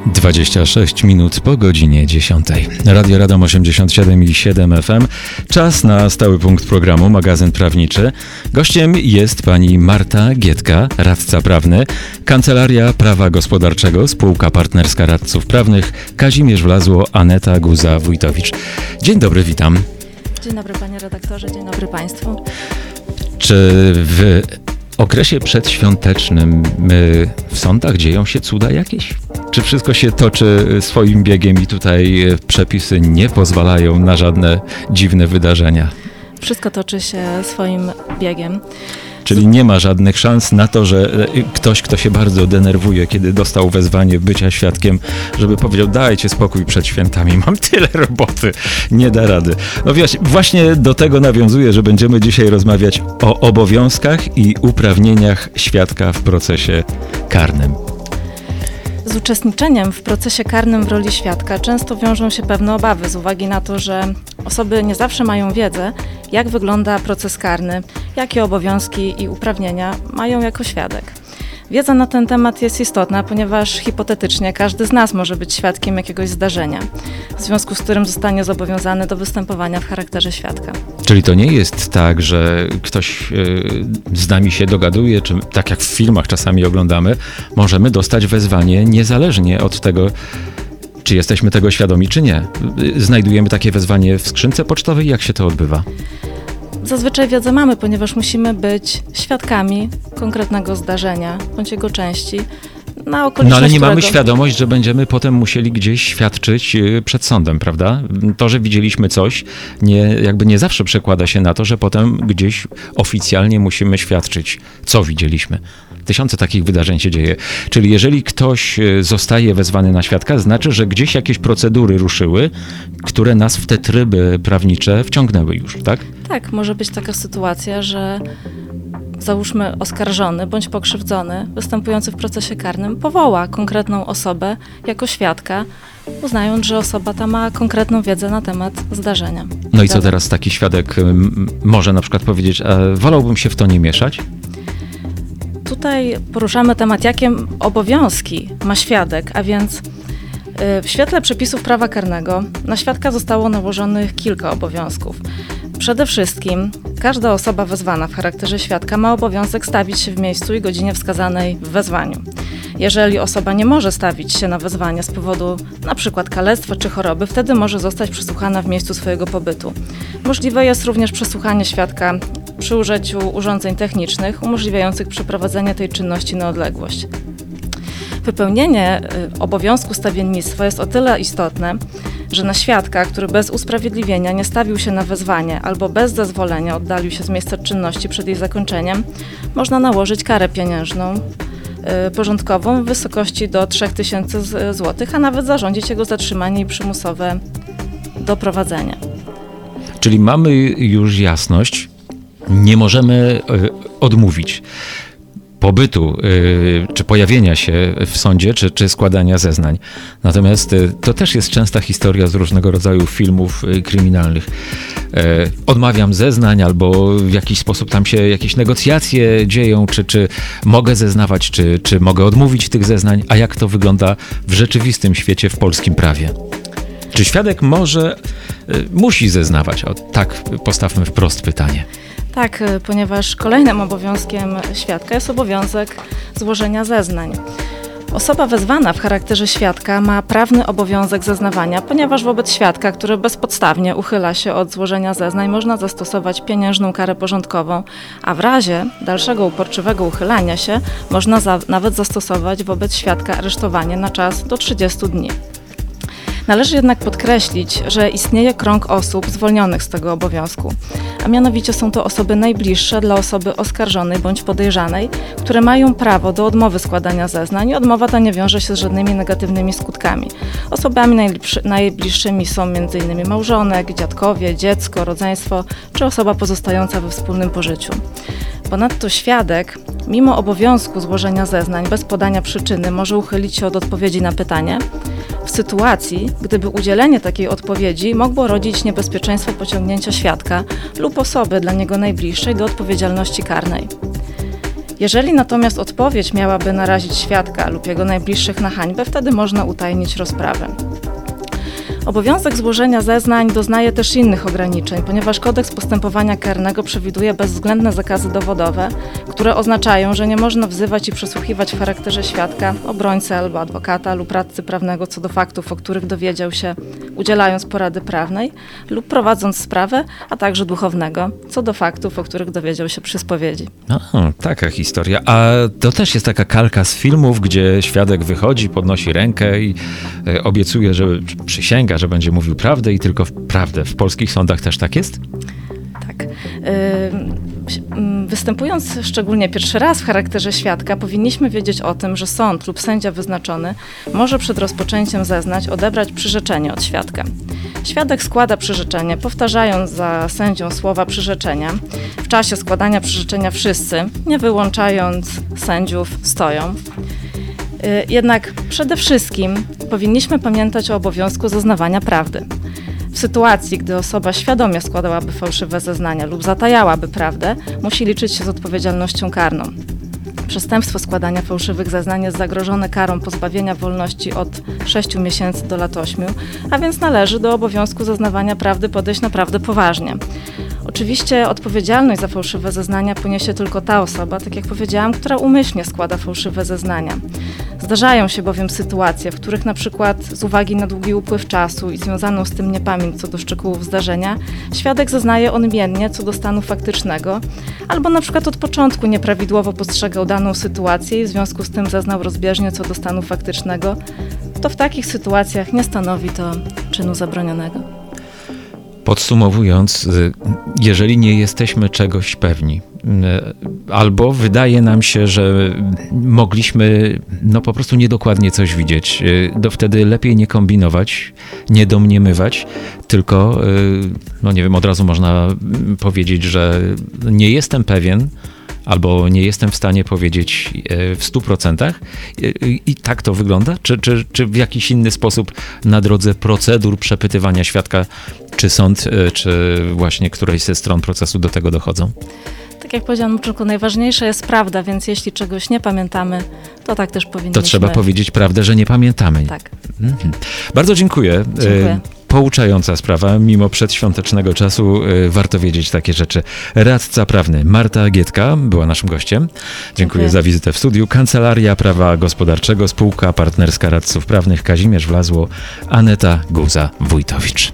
26 minut po godzinie 10. Radio Radom 87,7 FM. Czas na stały punkt programu Magazyn Prawniczy. Gościem jest pani Marta Gietka, radca prawny, Kancelaria Prawa Gospodarczego, spółka partnerska radców prawnych, Kazimierz Wlazło, Aneta Guza-Wójtowicz. Dzień dobry, witam. Dzień dobry panie redaktorze, dzień dobry państwu. Czy w okresie przedświątecznym w sądach dzieją się cuda jakieś? Czy wszystko się toczy swoim biegiem i tutaj przepisy nie pozwalają na żadne dziwne wydarzenia? Wszystko toczy się swoim biegiem. Czyli nie ma żadnych szans na to, że ktoś, kto się bardzo denerwuje, kiedy dostał wezwanie bycia świadkiem, żeby powiedział: dajcie spokój przed świętami, mam tyle roboty, nie da rady. No właśnie do tego nawiązuję, że będziemy dzisiaj rozmawiać o obowiązkach i uprawnieniach świadka w procesie karnym. Z uczestniczeniem w procesie karnym w roli świadka często wiążą się pewne obawy z uwagi na to, że osoby nie zawsze mają wiedzę, jak wygląda proces karny, jakie obowiązki i uprawnienia mają jako świadek. Wiedza na ten temat jest istotna, ponieważ hipotetycznie każdy z nas może być świadkiem jakiegoś zdarzenia, w związku z którym zostanie zobowiązany do występowania w charakterze świadka. Czyli to nie jest tak, że ktoś z nami się dogaduje, czy tak jak w filmach czasami oglądamy, możemy dostać wezwanie niezależnie od tego, czy jesteśmy tego świadomi, czy nie. Znajdujemy takie wezwanie w skrzynce pocztowej. Jak się to odbywa? Zazwyczaj wiedzę mamy, ponieważ musimy być świadkami konkretnego zdarzenia bądź jego części. Na okoliczność, no ale nie mamy świadomość, że będziemy potem musieli gdzieś świadczyć przed sądem, prawda? To, że widzieliśmy coś, nie zawsze przekłada się na to, że potem gdzieś oficjalnie musimy świadczyć, co widzieliśmy. Tysiące takich wydarzeń się dzieje. Czyli jeżeli ktoś zostaje wezwany na świadka, znaczy, że gdzieś jakieś procedury ruszyły, które nas w te tryby prawnicze wciągnęły już, tak? Tak, może być taka sytuacja, że załóżmy oskarżony bądź pokrzywdzony występujący w procesie karnym powoła konkretną osobę jako świadka, uznając, że osoba ta ma konkretną wiedzę na temat zdarzenia. No i co teraz taki świadek może na przykład powiedzieć: wolałbym się w to nie mieszać? Tutaj poruszamy temat, jakie obowiązki ma świadek, a więc w świetle przepisów prawa karnego na świadka zostało nałożonych kilka obowiązków. Przede wszystkim każda osoba wezwana w charakterze świadka ma obowiązek stawić się w miejscu i godzinie wskazanej w wezwaniu. Jeżeli osoba nie może stawić się na wezwanie z powodu np. kalectwa czy choroby, wtedy może zostać przesłuchana w miejscu swojego pobytu. Możliwe jest również przesłuchanie świadka przy użyciu urządzeń technicznych umożliwiających przeprowadzenie tej czynności na odległość. Wypełnienie obowiązku stawiennictwa jest o tyle istotne, że na świadka, który bez usprawiedliwienia nie stawił się na wezwanie albo bez zezwolenia oddalił się z miejsca czynności przed jej zakończeniem, można nałożyć karę pieniężną porządkową w wysokości do 3000 zł, a nawet zarządzić jego zatrzymanie i przymusowe doprowadzenie. Czyli mamy już jasność, nie możemy odmówić pobytu, czy pojawienia się w sądzie, czy składania zeznań. Natomiast to też jest częsta historia z różnego rodzaju filmów kryminalnych. Odmawiam zeznań, albo w jakiś sposób tam się jakieś negocjacje dzieją, czy mogę zeznawać, czy mogę odmówić tych zeznań, a jak to wygląda w rzeczywistym świecie, w polskim prawie? Czy świadek musi zeznawać? O, tak postawmy wprost pytanie. Tak, ponieważ kolejnym obowiązkiem świadka jest obowiązek złożenia zeznań. Osoba wezwana w charakterze świadka ma prawny obowiązek zeznawania, ponieważ wobec świadka, który bezpodstawnie uchyla się od złożenia zeznań, można zastosować pieniężną karę porządkową, a w razie dalszego uporczywego uchylania się można nawet zastosować wobec świadka aresztowanie na czas do 30 dni. Należy jednak podkreślić, że istnieje krąg osób zwolnionych z tego obowiązku, a mianowicie są to osoby najbliższe dla osoby oskarżonej bądź podejrzanej, które mają prawo do odmowy składania zeznań i odmowa ta nie wiąże się z żadnymi negatywnymi skutkami. Osobami najbliższymi są m.in. małżonek, dziadkowie, dziecko, rodzeństwo czy osoba pozostająca we wspólnym pożyciu. Ponadto świadek, mimo obowiązku złożenia zeznań bez podania przyczyny, może uchylić się od odpowiedzi na pytanie, w sytuacji, gdyby udzielenie takiej odpowiedzi mogło rodzić niebezpieczeństwo pociągnięcia świadka lub osoby dla niego najbliższej do odpowiedzialności karnej. Jeżeli natomiast odpowiedź miałaby narazić świadka lub jego najbliższych na hańbę, wtedy można utajnić rozprawę. Obowiązek złożenia zeznań doznaje też innych ograniczeń, ponieważ Kodeks Postępowania Karnego przewiduje bezwzględne zakazy dowodowe, które oznaczają, że nie można wzywać i przesłuchiwać w charakterze świadka, obrońcy albo adwokata lub radcy prawnego co do faktów, o których dowiedział się udzielając porady prawnej lub prowadząc sprawę, a także duchownego co do faktów, o których dowiedział się przy spowiedzi. Taka historia. A to też jest taka kalka z filmów, gdzie świadek wychodzi, podnosi rękę i obiecuje, że przysięga, że będzie mówił prawdę i tylko prawdę. W polskich sądach też tak jest? Tak. Występując szczególnie pierwszy raz w charakterze świadka, powinniśmy wiedzieć o tym, że sąd lub sędzia wyznaczony może przed rozpoczęciem zeznań odebrać przyrzeczenie od świadka. Świadek składa przyrzeczenie, powtarzając za sędzią słowa przyrzeczenia. W czasie składania przyrzeczenia wszyscy, nie wyłączając sędziów, stoją. Jednak przede wszystkim powinniśmy pamiętać o obowiązku zeznawania prawdy. W sytuacji, gdy osoba świadomie składałaby fałszywe zeznania lub zatajałaby prawdę, musi liczyć się z odpowiedzialnością karną. Przestępstwo składania fałszywych zeznań jest zagrożone karą pozbawienia wolności od 6 miesięcy do lat 8, a więc należy do obowiązku zeznawania prawdy podejść naprawdę poważnie. Oczywiście odpowiedzialność za fałszywe zeznania poniesie tylko ta osoba, tak jak powiedziałam, która umyślnie składa fałszywe zeznania. Zdarzają się bowiem sytuacje, w których na przykład z uwagi na długi upływ czasu i związaną z tym niepamięć co do szczegółów zdarzenia, świadek zeznaje odmiennie co do stanu faktycznego, albo na przykład od początku nieprawidłowo postrzegał daną sytuację i w związku z tym zeznał rozbieżnie co do stanu faktycznego, to w takich sytuacjach nie stanowi to czynu zabronionego. Podsumowując, jeżeli nie jesteśmy czegoś pewni, albo wydaje nam się, że mogliśmy po prostu niedokładnie coś widzieć, to wtedy lepiej nie kombinować, nie domniemywać, tylko, nie wiem, od razu można powiedzieć, że nie jestem pewien, albo nie jestem w stanie powiedzieć w 100%. I tak to wygląda? Czy w jakiś inny sposób na drodze procedur przepytywania świadka, czy sąd, czy właśnie którejś ze stron procesu do tego dochodzą? Tak jak powiedziałam na początku, najważniejsza jest prawda, więc jeśli czegoś nie pamiętamy, to tak też powinniśmy. To trzeba powiedzieć prawdę, że nie pamiętamy. Tak. Bardzo dziękuję. Dziękuję. Pouczająca sprawa, mimo przedświątecznego czasu warto wiedzieć takie rzeczy. Radca prawny Marta Gietka była naszym gościem. Dziękuję za wizytę w studiu. Kancelaria Prawa Gospodarczego, spółka partnerska radców prawnych Kazimierz Wlazło, Aneta Guza-Wójtowicz.